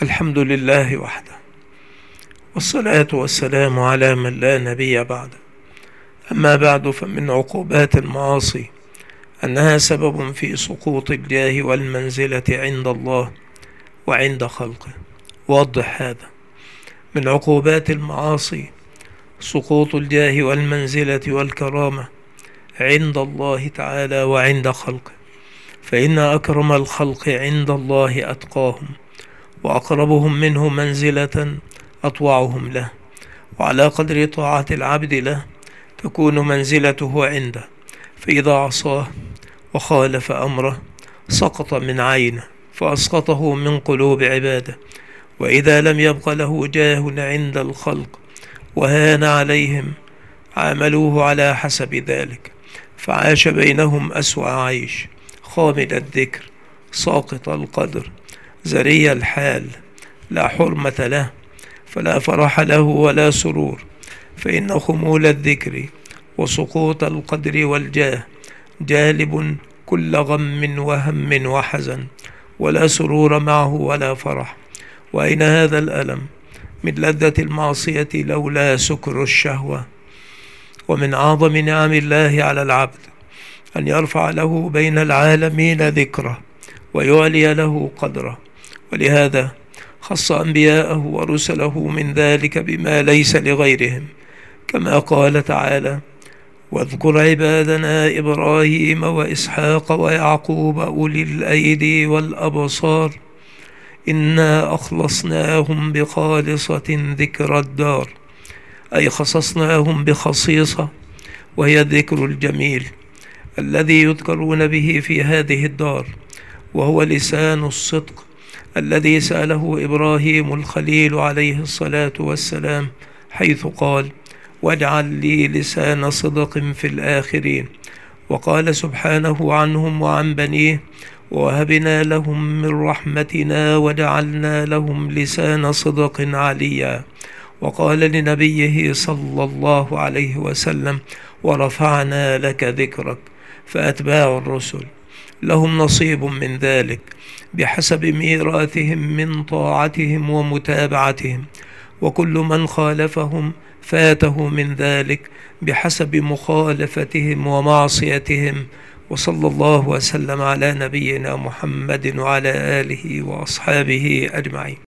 الحمد لله وحده، والصلاة والسلام على من لا نبي بعده. أما بعد، فمن عقوبات المعاصي أنها سبب في سقوط الجاه والمنزلة عند الله وعند خلقه. وضح هذا. من عقوبات المعاصي سقوط الجاه والمنزلة والكرامة عند الله تعالى وعند خلقه، فإن أكرم الخلق عند الله أتقاهم، وأقربهم منه منزلة أطوعهم له، وعلى قدر طاعة العبد له تكون منزلته عنده، فإذا عصاه وخالف أمره سقط من عينه فأسقطه من قلوب عباده، وإذا لم يبق له جاه عند الخلق وهان عليهم عاملوه على حسب ذلك، فعاش بينهم أسوأ عيش، خامد الذكر، ساقط القدر، زري الحال، لا حرمة له، فلا فرح له ولا سرور. فإن خمول الذكر وسقوط القدر والجاه جالب كل غم وهم وحزن، ولا سرور معه ولا فرح. وأين هذا الألم من لذة المعصية لولا سكر الشهوة؟ ومن أعظم نعم الله على العبد أن يرفع له بين العالمين ذكره ويعلي له قدره، ولهذا خص أنبياءه ورسله من ذلك بما ليس لغيرهم، كما قال تعالى: واذكر عبادنا إبراهيم وإسحاق ويعقوب أولي الأيدي والأبصار إنا أخلصناهم بخالصة ذكر الدار، أي خصصناهم بخصيصة، وهي الذكر الجميل الذي يذكرون به في هذه الدار، وهو لسان الصدق الذي سأله إبراهيم الخليل عليه الصلاة والسلام، حيث قال: واجعل لي لسان صدق في الآخرين. وقال سبحانه عنهم وعن بنيه: ووهبنا لهم من رحمتنا وجعلنا لهم لسان صدق عليا. وقال لنبيه صلى الله عليه وسلم: ورفعنا لك ذكرك. فأتباع الرسل لهم نصيب من ذلك بحسب ميراثهم من طاعتهم ومتابعتهم، وكل من خالفهم فاته من ذلك بحسب مخالفتهم ومعصيتهم. وصلى الله وسلم على نبينا محمد وعلى آله وأصحابه أجمعين.